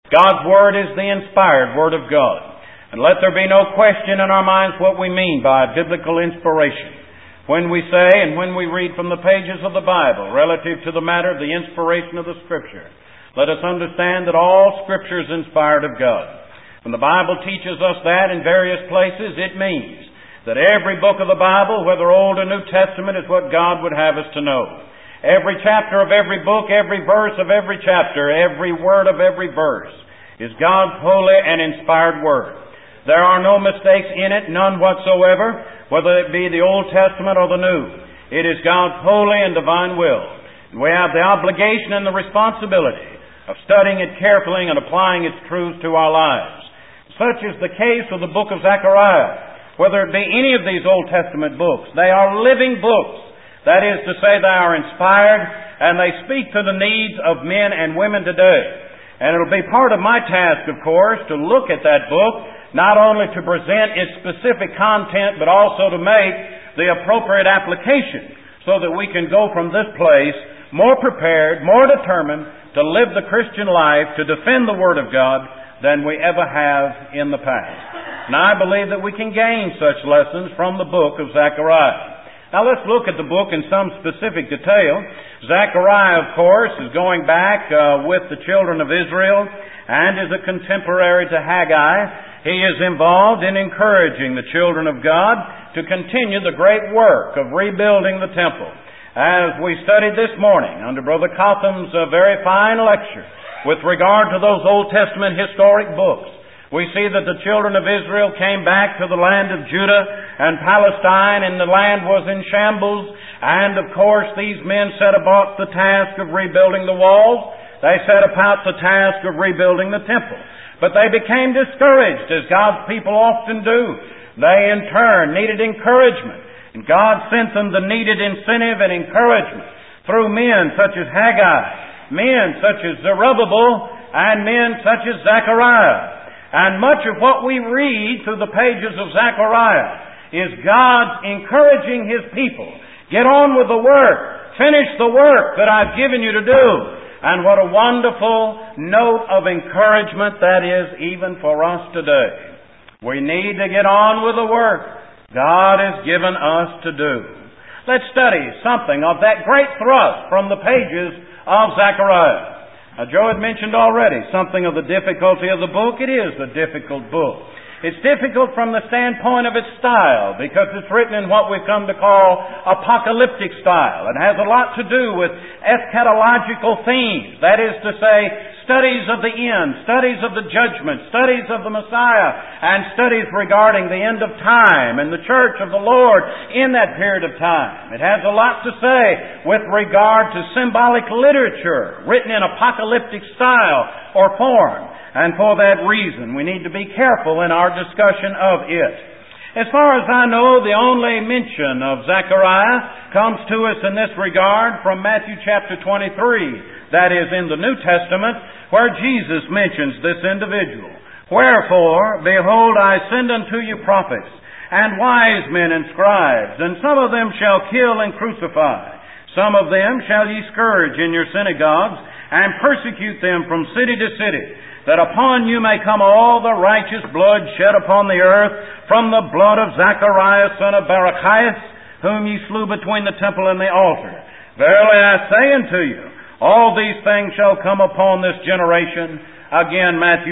God's Word is the inspired Word of God. And let there be no question in our minds what we mean by biblical inspiration. When we say and when we read from the pages of the Bible relative to the matter of the inspiration of the Scripture, let us understand that all Scripture is inspired of God. When the Bible teaches us that in various places, it means that every book of the Bible, whether Old or New Testament, is what God would have us to know. Every chapter of every book, every verse of every chapter, every word of every verse is God's holy and inspired Word. There are no mistakes in it, none whatsoever, whether it be the Old Testament or the New. It is God's holy and divine will. And we have the obligation and the responsibility of studying it carefully and applying its truths to our lives. Such is the case with the book of Zechariah. Whether it be any of these Old Testament books, they are living books. That is to say, they are inspired and they speak to the needs of men and women today. And it'll be part of my task, of course, to look at that book, not only to present its specific content, but also to make the appropriate application so that we can go from this place more prepared, more determined to live the Christian life, to defend the Word of God than we ever have in the past. And I believe that we can gain such lessons from the book of Zechariah. Now let's look at the book in some specific detail. Zechariah, of course, is going back with the children of Israel and is a contemporary to Haggai. He is involved in encouraging the children of God to continue the great work of rebuilding the temple. As we studied this morning under Brother Cotham's very fine lecture with regard to those Old Testament historic books, we see that the children of Israel came back to the land of Judah and Palestine, and the land was in shambles. And of course, these men set about the task of rebuilding the walls. They set about the task of rebuilding the temple. But they became discouraged, as God's people often do. They, in turn, needed encouragement. And God sent them the needed incentive and encouragement through men such as Haggai, men such as Zerubbabel, and men such as Zechariah. And much of what we read through the pages of Zechariah is God encouraging His people. Get on with the work. Finish the work that I've given you to do. And what a wonderful note of encouragement that is even for us today. We need to get on with the work God has given us to do. Let's study something of that great thrust from the pages of Zechariah. Now, Joe had mentioned already something of the difficulty of the book. It is a difficult book. It's difficult from the standpoint of its style because it's written in what we've come to call apocalyptic style. It has a lot to do with eschatological themes. That is to say, studies of the end, studies of the judgment, studies of the Messiah, and studies regarding the end of time and the church of the Lord in that period of time. It has a lot to say with regard to symbolic literature written in apocalyptic style or form. And for that reason, we need to be careful in our discussion of it. As far as I know, the only mention of Zechariah comes to us in this regard from Matthew chapter 23. That is in the New Testament, where Jesus mentions this individual. Wherefore, behold, I send unto you prophets, and wise men and scribes, and some of them shall kill and crucify. Some of them shall ye scourge in your synagogues, and persecute them from city to city, that upon you may come all the righteous blood shed upon the earth, from the blood of Zacharias son of Barachias, whom ye slew between the temple and the altar. Verily I say unto you, all these things shall come upon this generation. Again, Matthew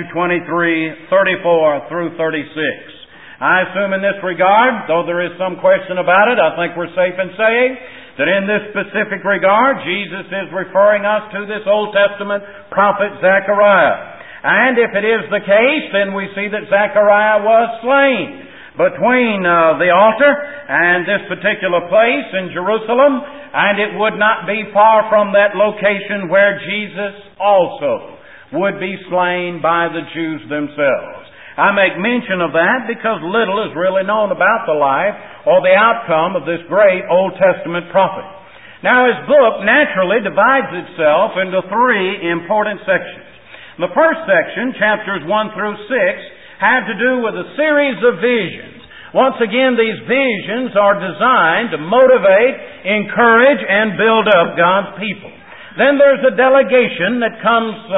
23:34 through 36. I assume in this regard, though there is some question about it, I think we're safe in saying that in this specific regard, Jesus is referring us to this Old Testament prophet Zechariah. And if it is the case, then we see that Zechariah was slain between the altar and this particular place in Jerusalem, and it would not be far from that location where Jesus also would be slain by the Jews themselves. I make mention of that because little is really known about the life or the outcome of this great Old Testament prophet. Now, his book naturally divides itself into three important sections. The first section, chapters 1 through 6, have to do with a series of visions. Once again, these visions are designed to motivate, encourage, and build up God's people. Then there's a delegation that comes to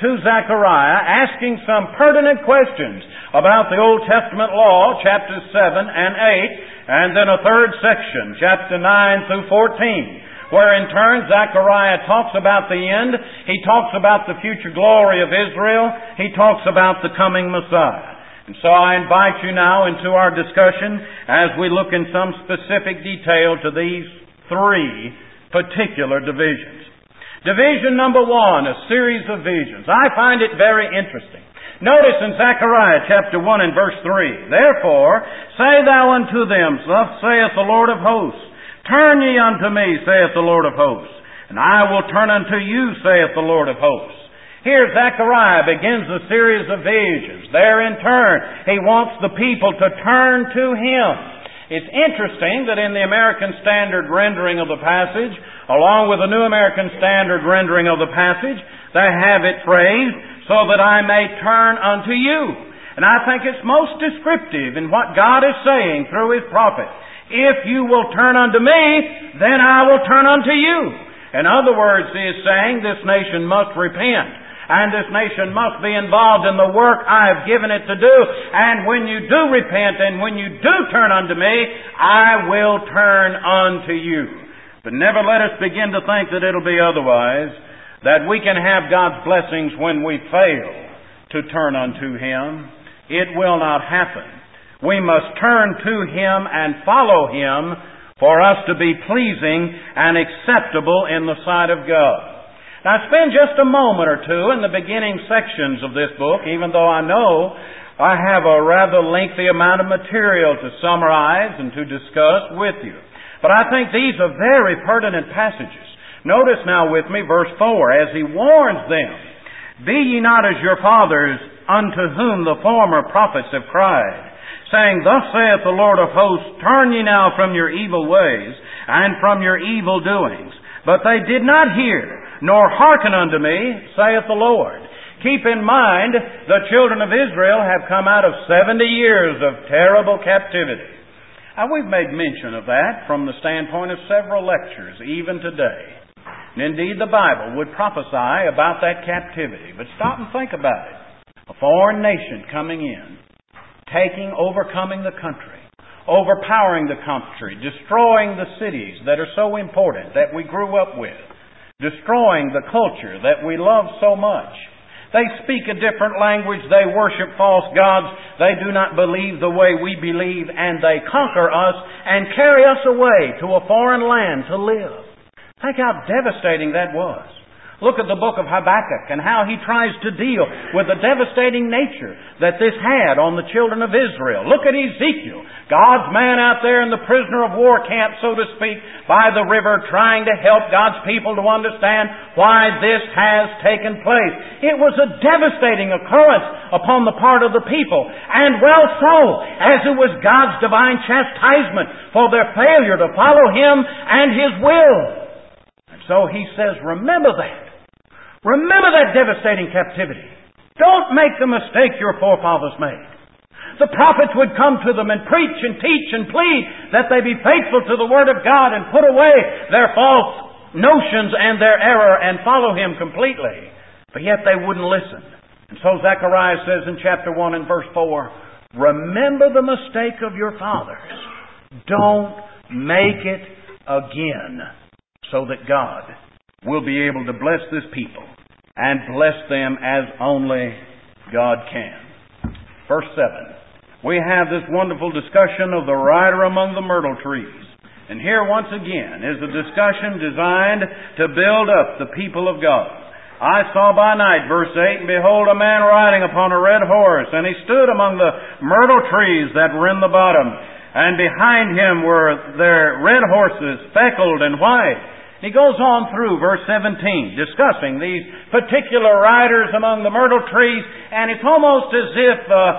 to Zechariah, asking some pertinent questions about the Old Testament law, chapters 7 and 8, and then a third section, chapter 9 through 14, where in turn Zechariah talks about the end, he talks about the future glory of Israel, he talks about the coming Messiah. And so I invite you now into our discussion as we look in some specific detail to these three particular divisions. Division number 1, a series of visions. I find it very interesting. Notice in Zechariah chapter 1 and verse 3, "Therefore say thou unto them, Thus saith the Lord of hosts, Turn ye unto me, saith the Lord of hosts, and I will turn unto you, saith the Lord of hosts." Here Zechariah begins a series of visions. There in turn, he wants the people to turn to him. It's interesting that in the American Standard rendering of the passage, along with the New American Standard rendering of the passage, they have it phrased, "so that I may turn unto you." And I think it's most descriptive in what God is saying through His prophet. If you will turn unto me, then I will turn unto you. In other words, He is saying this nation must repent. And this nation must be involved in the work I have given it to do. And when you do repent and when you do turn unto me, I will turn unto you. But never let us begin to think that it'll be otherwise, that we can have God's blessings when we fail to turn unto Him. It will not happen. We must turn to Him and follow Him for us to be pleasing and acceptable in the sight of God. Now, spend just a moment or two in the beginning sections of this book, even though I know I have a rather lengthy amount of material to summarize and to discuss with you. But I think these are very pertinent passages. Notice now with me verse 4, as he warns them, "Be ye not as your fathers, unto whom the former prophets have cried, saying, Thus saith the Lord of hosts, Turn ye now from your evil ways, and from your evil doings. But they did not hear, nor hearken unto me, saith the Lord." Keep in mind, the children of Israel have come out of 70 years of terrible captivity. Now, we've made mention of that from the standpoint of several lectures, even today. And indeed, the Bible would prophesy about that captivity. But stop and think about it. A foreign nation coming in, overcoming the country, overpowering the country, destroying the cities that are so important that we grew up with, destroying the culture that we love so much. They speak a different language. They worship false gods. They do not believe the way we believe, and they conquer us and carry us away to a foreign land to live. Think how devastating that was. Look at the book of Habakkuk and how he tries to deal with the devastating nature that this had on the children of Israel. Look at Ezekiel, God's man out there in the prisoner of war camp, so to speak, by the river, trying to help God's people to understand why this has taken place. It was a devastating occurrence upon the part of the people, and well so, as it was God's divine chastisement for their failure to follow Him and His will. And so He says, remember that. Remember that devastating captivity. Don't make the mistake your forefathers made. The prophets would come to them and preach and teach and plead that they be faithful to the Word of God and put away their false notions and their error and follow Him completely. But yet they wouldn't listen. And so Zechariah says in chapter 1 and verse 4, remember the mistake of your fathers. Don't make it again, so that God will be able to bless this people and bless them as only God can. Verse 7. We have this wonderful discussion of the rider among the myrtle trees. And here once again is a discussion designed to build up the people of God. I saw by night, verse 8, and behold, a man riding upon a red horse, and he stood among the myrtle trees that were in the bottom. And behind him were their red horses, speckled and white. He goes on through verse 17, discussing these particular riders among the myrtle trees, and it's almost as if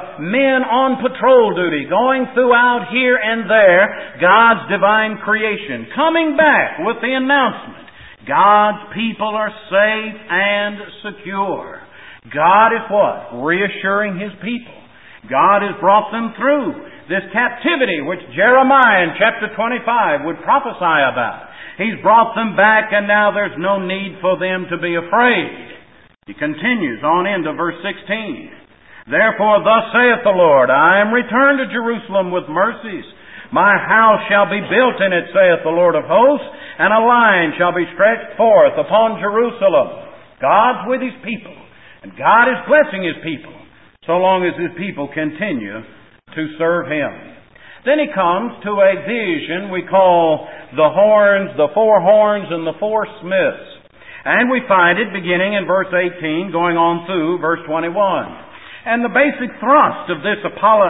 men on patrol duty, going throughout here and there, God's divine creation, coming back with the announcement, God's people are safe and secure. God is what? Reassuring His people. God has brought them through this captivity which Jeremiah in chapter 25 would prophesy about. He's brought them back, and now there's no need for them to be afraid. He continues on into verse 16. Therefore thus saith the Lord, I am returned to Jerusalem with mercies. My house shall be built in it, saith the Lord of hosts, and a line shall be stretched forth upon Jerusalem. God's with His people, and God is blessing His people, so long as His people continue to serve Him. Then He comes to a vision we call the horns, the four horns, and the four smiths. And we find it beginning in verse 18, going on through verse 21. And the basic thrust of this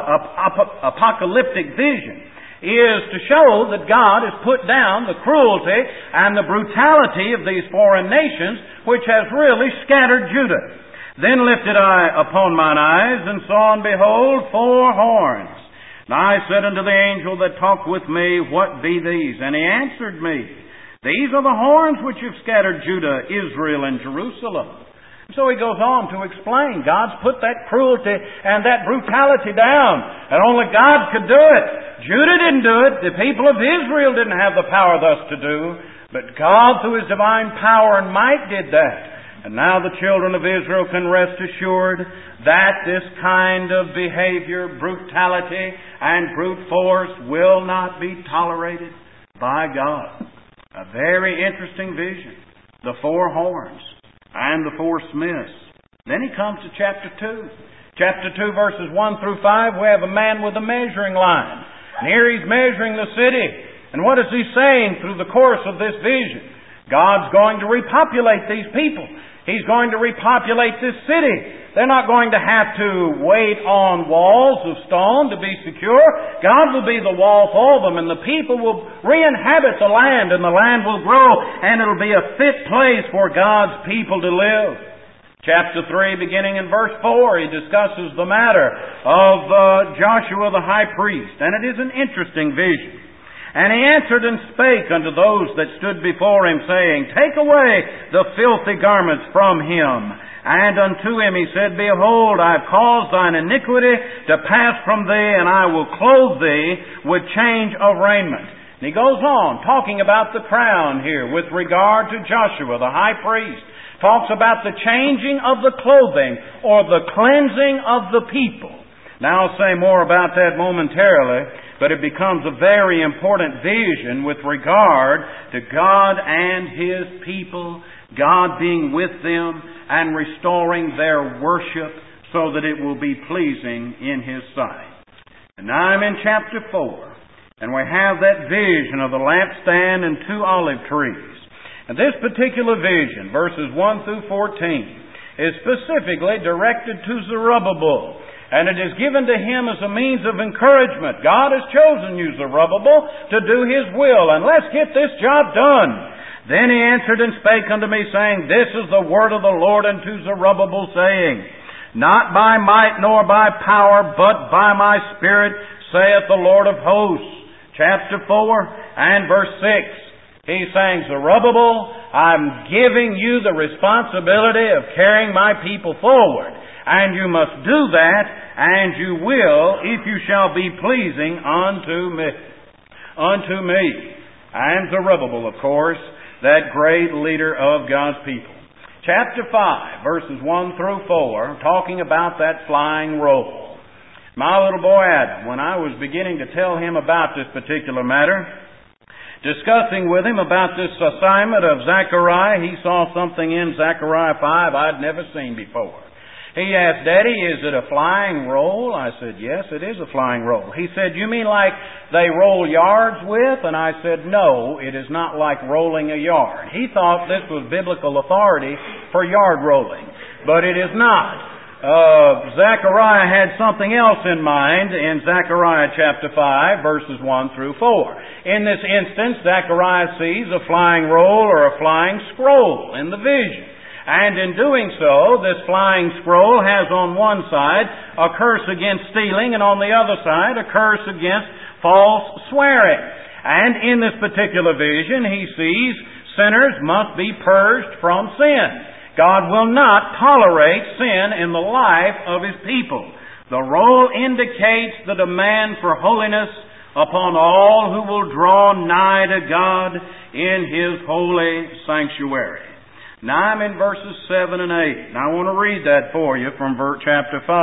apocalyptic vision is to show that God has put down the cruelty and the brutality of these foreign nations, which has really scattered Judah. Then lifted I upon mine eyes, and saw, and behold, four horns. And I said unto the angel that talked with me, What be these? And he answered me, These are the horns which have scattered Judah, Israel, and Jerusalem. So he goes on to explain God's put that cruelty and that brutality down, and only God could do it. Judah didn't do it. The people of Israel didn't have the power thus to do, but God through His divine power and might did that. And now the children of Israel can rest assured that this kind of behavior, brutality, and brute force will not be tolerated by God. A very interesting vision. The four horns and the four smiths. Then he comes to chapter 2. Chapter 2 verses 1 through 5, we have a man with a measuring line. And here he's measuring the city. And what is he saying through the course of this vision? God's going to repopulate these people. He's going to repopulate this city. They're not going to have to wait on walls of stone to be secure. God will be the wall for them, and the people will re-inhabit the land, and the land will grow, and it'll be a fit place for God's people to live. Chapter 3, beginning in verse 4, he discusses the matter of Joshua the high priest, and it is an interesting vision. And he answered and spake unto those that stood before him, saying, Take away the filthy garments from him. And unto him he said, Behold, I have caused thine iniquity to pass from thee, and I will clothe thee with change of raiment. And he goes on, talking about the crown here with regard to Joshua, the high priest. Talks about the changing of the clothing, or the cleansing of the people. Now I'll say more about that momentarily, but it becomes a very important vision with regard to God and His people, God being with them and restoring their worship so that it will be pleasing in His sight. And now I'm in chapter 4, and we have that vision of the lampstand and 2 olive trees. And this particular vision, verses 1 through 14, is specifically directed to Zerubbabel. And it is given to him as a means of encouragement. God has chosen you, Zerubbabel, to do His will, and let's get this job done. Then he answered and spake unto me, saying, This is the word of the Lord unto Zerubbabel, saying, Not by might nor by power, but by my Spirit, saith the Lord of hosts. Chapter 4 and verse 6. He's saying, Zerubbabel, I'm giving you the responsibility of carrying my people forward. And you must do that, and you will, if you shall be pleasing unto me. Unto me. And Zerubbabel, of course, that great leader of God's people. Chapter 5, verses 1 through 4, talking about that flying roll. My little boy Adam, when I was beginning to tell him about this particular matter, discussing with him about this assignment of Zechariah, he saw something in Zechariah 5 I'd never seen before. He asked, Daddy, is it a flying roll? I said, yes, it is a flying roll. He said, you mean like they roll yards with? And I said, no, it is not like rolling a yard. He thought this was biblical authority for yard rolling, but it is not. Zechariah had something else in mind in Zechariah chapter 5, verses 1 through 4. In this instance, Zechariah sees a flying roll or a flying scroll in the vision. And in doing so, this flying scroll has on one side a curse against stealing, and on the other side a curse against false swearing. And in this particular vision, he sees sinners must be purged from sin. God will not tolerate sin in the life of His people. The roll indicates the demand for holiness upon all who will draw nigh to God in His holy sanctuary. Now I'm in verses 7 and 8, and I want to read that for you from chapter 5.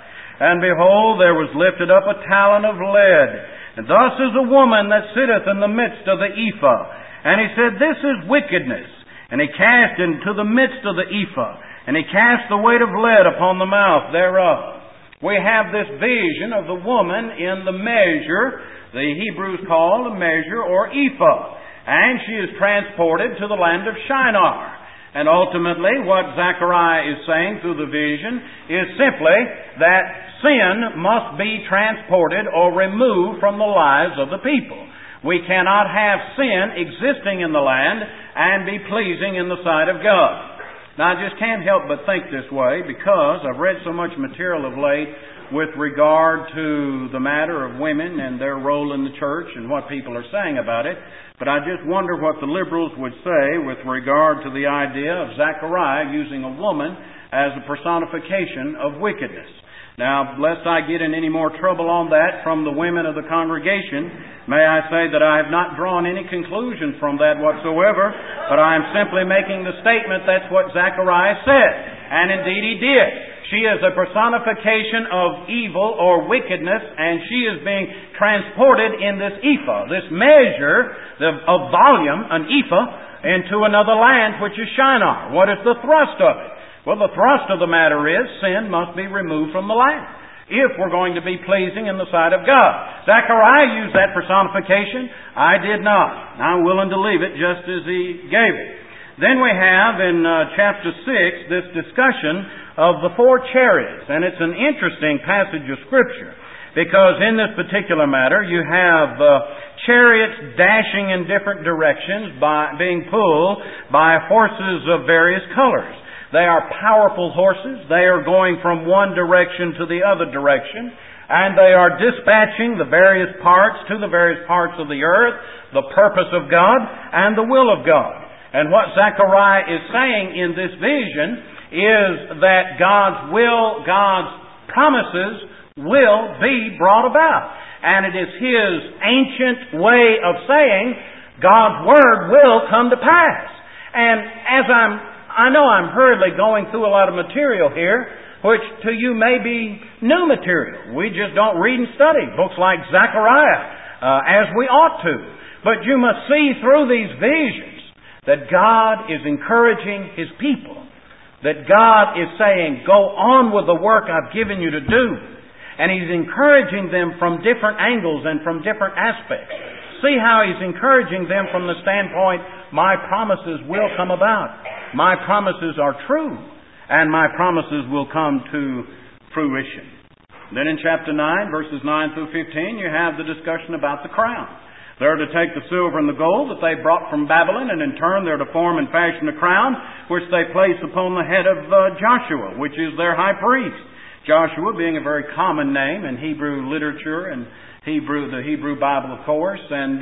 And behold, there was lifted up a talent of lead, and thus is a woman that sitteth in the midst of the ephah. And he said, This is wickedness. And he cast into the midst of the ephah, and he cast the weight of lead upon the mouth thereof. We have this vision of the woman in the measure, the Hebrews call a measure or ephah. And she is transported to the land of Shinar. And ultimately, what Zechariah is saying through the vision is simply that sin must be transported or removed from the lives of the people. We cannot have sin existing in the land and be pleasing in the sight of God. Now, I just can't help but think this way because I've read so much material of late with regard to the matter of women and their role in the church and what people are saying about it. But I just wonder what the liberals would say with regard to the idea of Zechariah using a woman as a personification of wickedness. Now, lest I get in any more trouble on that from the women of the congregation, may I say that I have not drawn any conclusion from that whatsoever, but I am simply making the statement that's what Zechariah said. And indeed he did. She is a personification of evil or wickedness, and she is being transported in this ephah, this measure of volume, an ephah, into another land, which is Shinar. What is the thrust of it? Well, the thrust of the matter is sin must be removed from the land if we're going to be pleasing in the sight of God. Zechariah used that personification. I did not. I'm willing to leave it just as he gave it. Then we have in chapter 6 this discussion of the four chariots. And it's an interesting passage of Scripture because in this particular matter you have chariots dashing in different directions being pulled by horses of various colors. They are powerful horses. They are going from one direction to the other direction. And they are dispatching the various parts to the various parts of the earth, the purpose of God and the will of God. And what Zechariah is saying in this vision is that God's will, God's promises will be brought about. And it is His ancient way of saying God's Word will come to pass. And as I know I'm hurriedly going through a lot of material here, which to you may be new material. We just don't read and study books like Zechariah as we ought to. But you must see through these visions that God is encouraging His people. That God is saying, go on with the work I've given you to do. And He's encouraging them from different angles and from different aspects. See how He's encouraging them from the standpoint, my promises will come about. My promises are true. And my promises will come to fruition. Then in chapter 9, verses 9 through 15, you have the discussion about the crown. They're to take the silver and the gold that they brought from Babylon, and in turn they're to form and fashion a crown, which they place upon the head of Joshua, which is their high priest. Joshua being a very common name in Hebrew literature and the Hebrew Bible, of course, and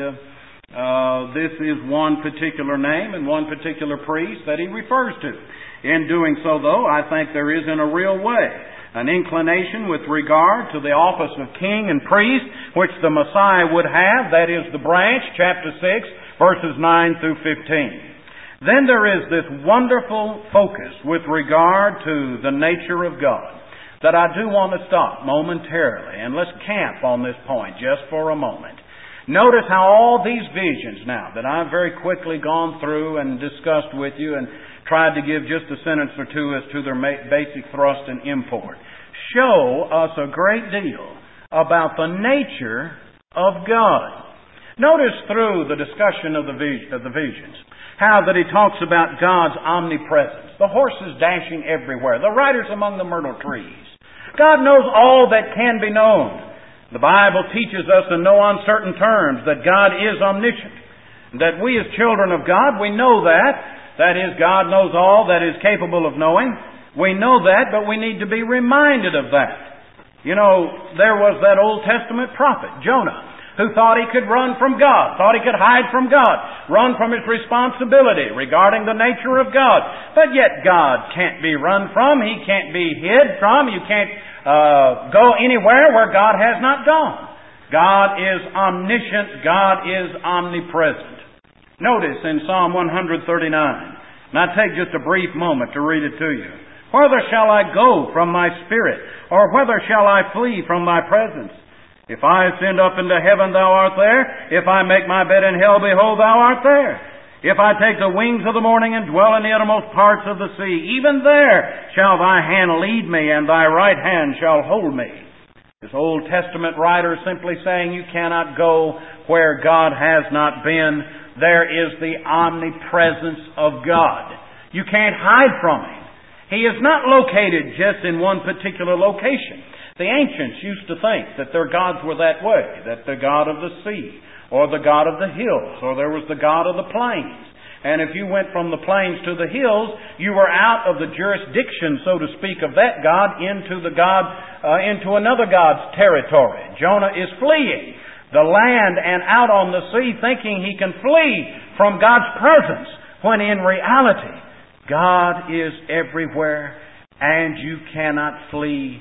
this is one particular name and one particular priest that he refers to. In doing so, though, I think there is in a real way an inclination with regard to the office of king and priest, which the Messiah would have, that is the branch, chapter 6, verses 9 through 15. Then there is this wonderful focus with regard to the nature of God that I do want to stop momentarily, and let's camp on this point just for a moment. Notice how all these visions now that I've very quickly gone through and discussed with you and tried to give just a sentence or two as to their basic thrust and import, show us a great deal about the nature of God. Notice through the discussion of the visions how that he talks about God's omnipresence, the horses dashing everywhere, the riders among the myrtle trees. God knows all that can be known. The Bible teaches us in no uncertain terms that God is omniscient, that we as children of God, we know that. That is, God knows all that is capable of knowing. We know that, but we need to be reminded of that. You know, there was that Old Testament prophet, Jonah, who thought he could run from God, thought he could hide from God, run from his responsibility regarding the nature of God. But yet God can't be run from. He can't be hid from. You can't go anywhere where God has not gone. God is omniscient. God is omnipresent. Notice in Psalm 139 And I take just a brief moment to read it to you. Whither shall I go from thy spirit? Or whither shall I flee from thy presence? If I ascend up into heaven, thou art there. If I make my bed in hell, behold, thou art there. If I take the wings of the morning and dwell in the uttermost parts of the sea, even there shall thy hand lead me, and thy right hand shall hold me. This Old Testament writer is simply saying you cannot go where God has not been. There is the omnipresence of God. You can't hide from Him. He is not located just in one particular location. The ancients used to think that their gods were that way, that the god of the sea, or the god of the hills, or there was the god of the plains. And if you went from the plains to the hills, you were out of the jurisdiction, so to speak, of that god into another god's territory. Jonah is fleeing the land and out on the sea, thinking he can flee from God's presence, when in reality, God is everywhere, and you cannot flee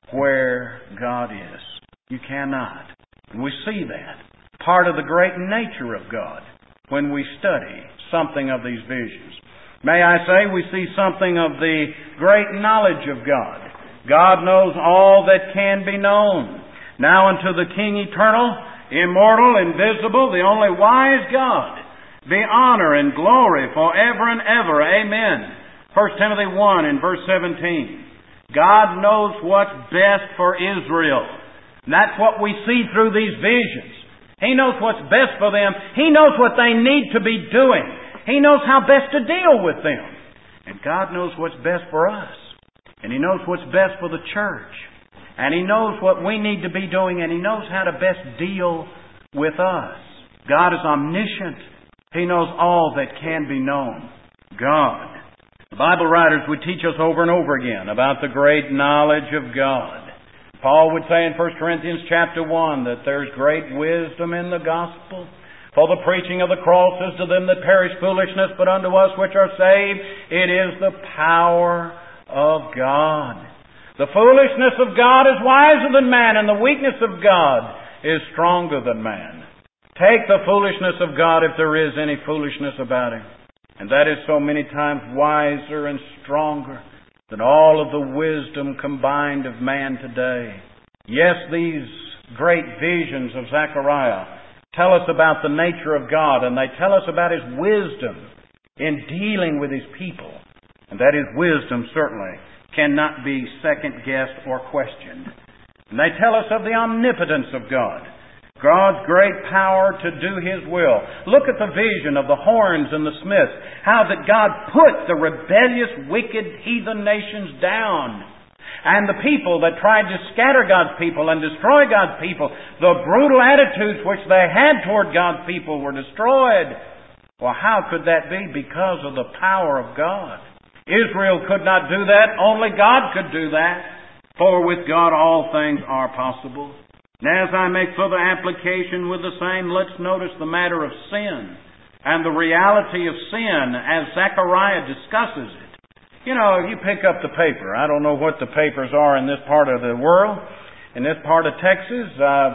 where God is. You cannot. And we see that. Part of the great nature of God when we study something of these visions. May I say, we see something of the great knowledge of God. God knows all that can be known. Now unto the King eternal, immortal, invisible, the only wise God, be honor and glory forever and ever. Amen. 1 Timothy 1 and verse 17. God knows what's best for Israel. And that's what we see through these visions. He knows what's best for them. He knows what they need to be doing. He knows how best to deal with them. And God knows what's best for us. And He knows what's best for the church. And He knows what we need to be doing, and He knows how to best deal with us. God is omniscient. He knows all that can be known. God. The Bible writers would teach us over and over again about the great knowledge of God. Paul would say in 1 Corinthians chapter 1 that there's great wisdom in the gospel. For the preaching of the cross is to them that perish foolishness, but unto us which are saved it is the power of God. The foolishness of God is wiser than man, and the weakness of God is stronger than man. Take the foolishness of God if there is any foolishness about Him. And that is so many times wiser and stronger than all of the wisdom combined of man today. Yes, these great visions of Zechariah tell us about the nature of God, and they tell us about His wisdom in dealing with His people. And that His wisdom certainly cannot be second-guessed or questioned. And they tell us of the omnipotence of God. God's great power to do His will. Look at the vision of the horns and the smiths. How that God put the rebellious, wicked, heathen nations down. And the people that tried to scatter God's people and destroy God's people, the brutal attitudes which they had toward God's people were destroyed. Well, how could that be? Because of the power of God. Israel could not do that. Only God could do that. For with God all things are possible. And as I make further application with the same, let's notice the matter of sin and the reality of sin as Zechariah discusses it. You know, if you pick up the paper, I don't know what the papers are in this part of the world, in this part of Texas,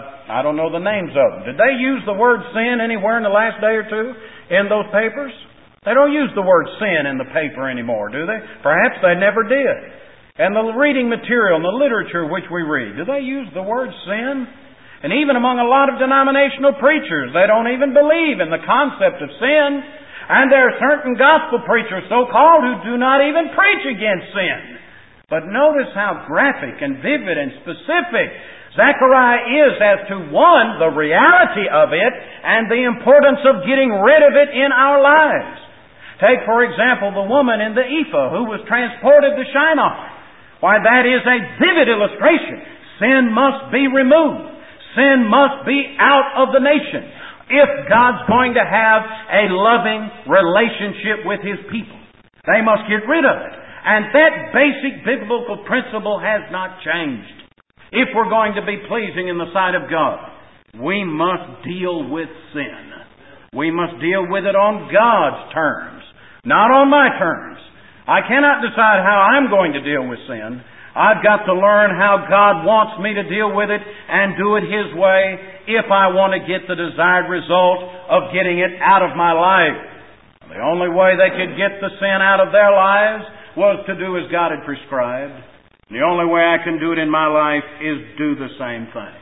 I don't know the names of them. Did they use the word sin anywhere in the last day or two in those papers? They don't use the word sin in the paper anymore, do they? Perhaps they never did. And the reading material and the literature which we read, do they use the word sin? And even among a lot of denominational preachers, they don't even believe in the concept of sin. And there are certain gospel preachers, so-called, who do not even preach against sin. But notice how graphic and vivid and specific Zechariah is as to, one, the reality of it and the importance of getting rid of it in our lives. Take, for example, the woman in the ephah who was transported to Shinar. Why, that is a vivid illustration. Sin must be removed. Sin must be out of the nation if God's going to have a loving relationship with His people. They must get rid of it. And that basic biblical principle has not changed. If we're going to be pleasing in the sight of God, we must deal with sin. We must deal with it on God's terms, not on my terms. I cannot decide how I'm going to deal with sin. I've got to learn how God wants me to deal with it and do it His way if I want to get the desired result of getting it out of my life. The only way they could get the sin out of their lives was to do as God had prescribed. The only way I can do it in my life is do the same thing.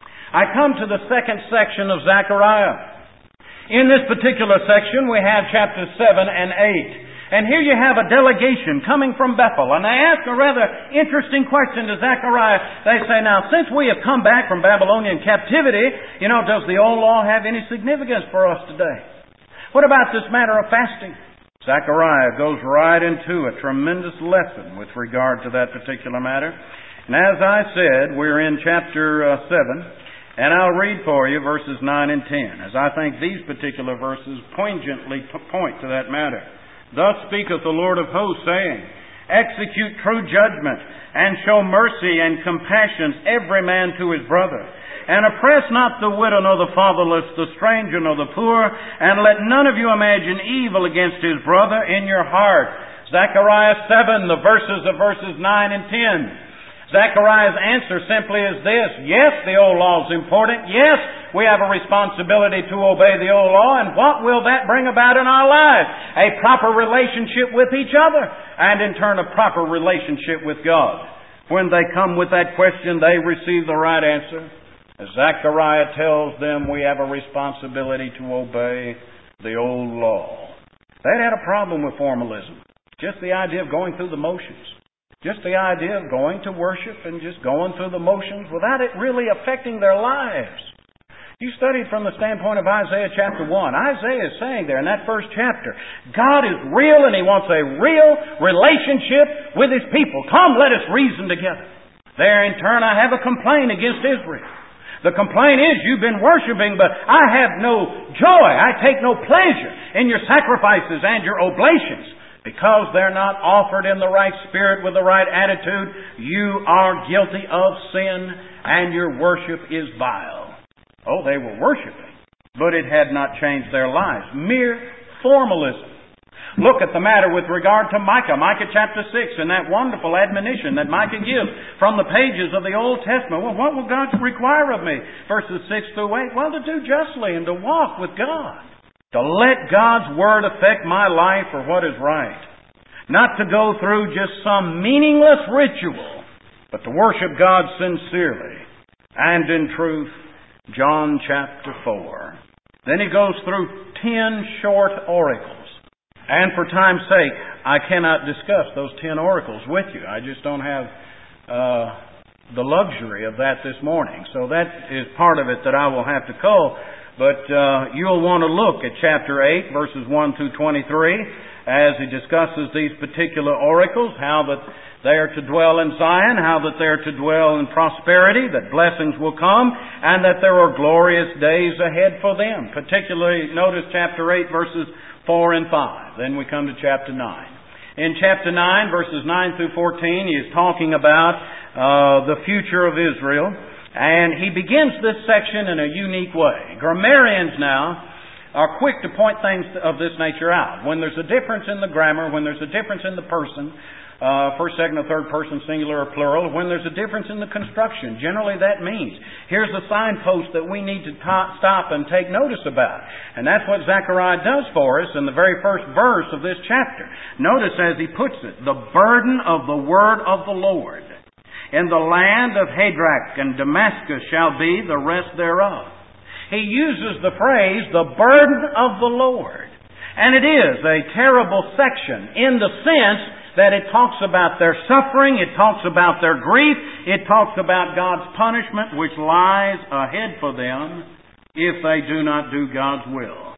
I come to the second section of Zechariah. In this particular section, we have chapters 7 and 8. And here you have a delegation coming from Bethel. And they ask a rather interesting question to Zechariah. They say, now, since we have come back from Babylonian captivity, does the old law have any significance for us today? What about this matter of fasting? Zechariah goes right into a tremendous lesson with regard to that particular matter. And as I said, we're in chapter 7. And I'll read for you verses 9 and 10, as I think these particular verses poignantly point to that matter. Thus speaketh the Lord of hosts, saying, Execute true judgment, and show mercy and compassion every man to his brother. And oppress not the widow nor the fatherless, the stranger nor the poor, and let none of you imagine evil against his brother in your heart. Zechariah 7, the verses 9 and 10. Zechariah's answer simply is this: yes, the old law is important. Yes, we have a responsibility to obey the old law. And what will that bring about in our lives? A proper relationship with each other, and in turn a proper relationship with God. When they come with that question, they receive the right answer. As Zechariah tells them, we have a responsibility to obey the old law. They'd had a problem with formalism. Just the idea of going through the motions. Just the idea of going to worship and just going through the motions without it really affecting their lives. You studied from the standpoint of Isaiah chapter 1. Isaiah is saying there in that first chapter, God is real and He wants a real relationship with His people. Come, let us reason together. There in turn I have a complaint against Israel. The complaint is, you've been worshiping, but I have no joy. I take no pleasure in your sacrifices and your oblations. Because they're not offered in the right spirit with the right attitude, you are guilty of sin and your worship is vile. Oh, they were worshiping, but it had not changed their lives. Mere formalism. Look at the matter with regard to Micah. Micah chapter 6 and that wonderful admonition that Micah gives from the pages of the Old Testament. Well, what will God require of me? Verses 6 through 8. Well, to do justly and to walk with God. To let God's Word affect my life for what is right. Not to go through just some meaningless ritual, but to worship God sincerely and in truth. John chapter 4. Then he goes through 10 short oracles. And for time's sake, I cannot discuss those 10 oracles with you. I just don't have the luxury of that this morning. So that is part of it that I will have to cull. But you'll want to look at chapter 8, verses 1 through 23, as he discusses these particular oracles, how that they are to dwell in Zion, how that they are to dwell in prosperity, that blessings will come, and that there are glorious days ahead for them. Particularly, notice chapter 8, verses 4 and 5. Then we come to chapter 9. In chapter 9, verses 9 through 14, he is talking about the future of Israel. And he begins this section in a unique way. Grammarians now are quick to point things of this nature out. When there's a difference in the grammar, when there's a difference in the person, first, second, or third person, singular or plural, when there's a difference in the construction, generally that means here's a signpost that we need to stop and take notice about. And that's what Zechariah does for us in the very first verse of this chapter. Notice as he puts it, the burden of the word of the Lord. In the land of Hadrach and Damascus shall be the rest thereof. He uses the phrase, the burden of the Lord. And it is a terrible section in the sense that it talks about their suffering, it talks about their grief, it talks about God's punishment which lies ahead for them if they do not do God's will.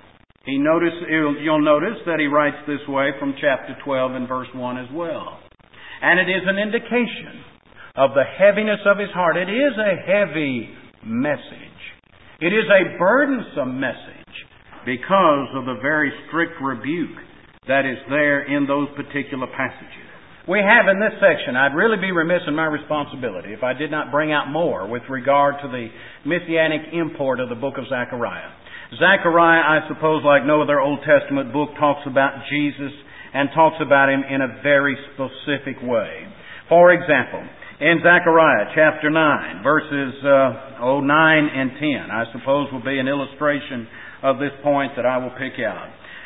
You'll notice that he writes this way from chapter 12 and verse 1 as well. And it is an indication of the heaviness of his heart. It is a heavy message. It is a burdensome message because of the very strict rebuke that is there in those particular passages. We have in this section, I'd really be remiss in my responsibility if I did not bring out more with regard to the messianic import of the book of Zechariah. Zechariah, I suppose, like no other Old Testament book, talks about Jesus and talks about Him in a very specific way. For example, in Zechariah chapter 9, verses 9 and 10, I suppose will be an illustration of this point that I will pick out.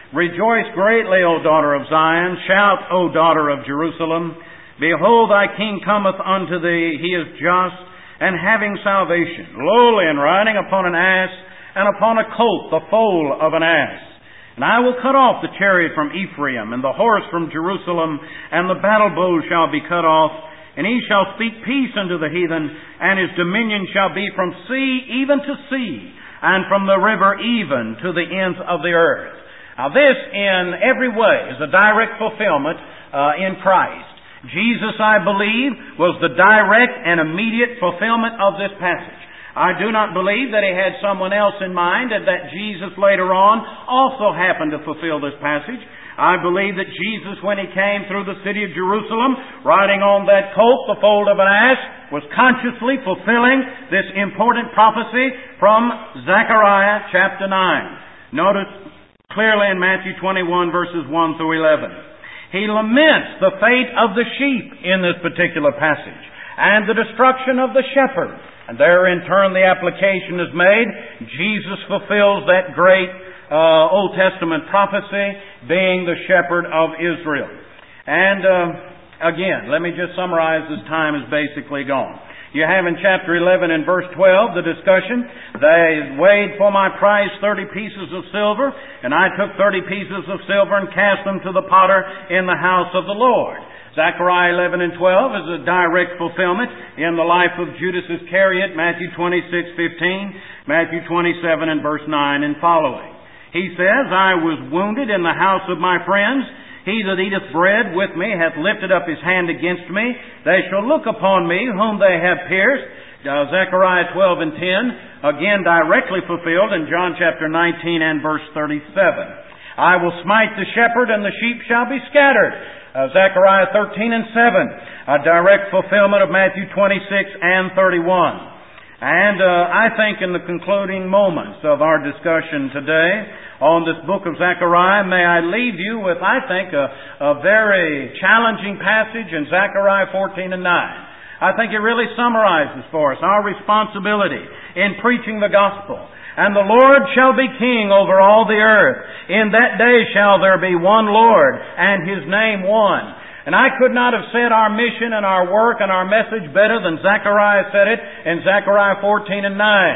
Rejoice greatly, O daughter of Zion. Shout, O daughter of Jerusalem. Behold, thy king cometh unto thee. He is just and having salvation, lowly and riding upon an ass, and upon a colt, the foal of an ass. And I will cut off the chariot from Ephraim, and the horse from Jerusalem, and the battle bow shall be cut off. And he shall speak peace unto the heathen, and his dominion shall be from sea even to sea, and from the river even to the ends of the earth. Now this, in every way, is a direct fulfillment in Christ. Jesus, I believe, was the direct and immediate fulfillment of this passage. I do not believe that he had someone else in mind, and that Jesus later on also happened to fulfill this passage. I believe that Jesus, when he came through the city of Jerusalem, riding on that colt, the foal of an ass, was consciously fulfilling this important prophecy from Zechariah chapter 9. Notice clearly in Matthew 21 verses 1 through 11. He laments the fate of the sheep in this particular passage, and the destruction of the shepherd. And there in turn the application is made. Jesus fulfills that great Old Testament prophecy, being the shepherd of Israel. And again, let me just summarize as time is basically gone. You have in chapter 11 and verse 12 the discussion. They weighed for my price 30 pieces of silver, and I took 30 pieces of silver and cast them to the potter in the house of the Lord. Zechariah 11 and 12 is a direct fulfillment in the life of Judas Iscariot, Matthew 26:15, Matthew 27 and verse 9 and following. He says, I was wounded in the house of my friends. He that eateth bread with me hath lifted up his hand against me. They shall look upon me whom they have pierced. Zechariah 12 and 10, again directly fulfilled in John chapter 19 and verse 37. I will smite the shepherd, and the sheep shall be scattered. Zechariah 13 and 7, a direct fulfillment of Matthew 26 and 31. And I think in the concluding moments of our discussion today on this book of Zechariah, may I leave you with, I think, a very challenging passage in Zechariah 14 and 9. I think it really summarizes for us our responsibility in preaching the gospel. And the Lord shall be king over all the earth. In that day shall there be one Lord, and his name one. And I could not have said our mission and our work and our message better than Zechariah said it in Zechariah 14 and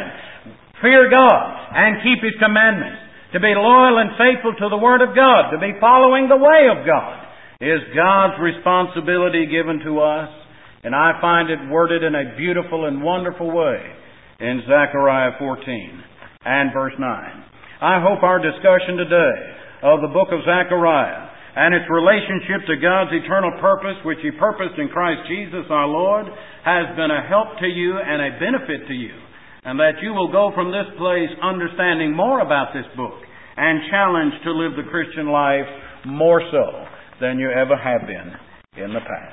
9. Fear God and keep His commandments. To be loyal and faithful to the Word of God, to be following the way of God, is God's responsibility given to us. And I find it worded in a beautiful and wonderful way in Zechariah 14 and verse 9. I hope our discussion today of the book of Zechariah and its relationship to God's eternal purpose, which He purposed in Christ Jesus our Lord, has been a help to you and a benefit to you. And that you will go from this place understanding more about this book and challenged to live the Christian life more so than you ever have been in the past.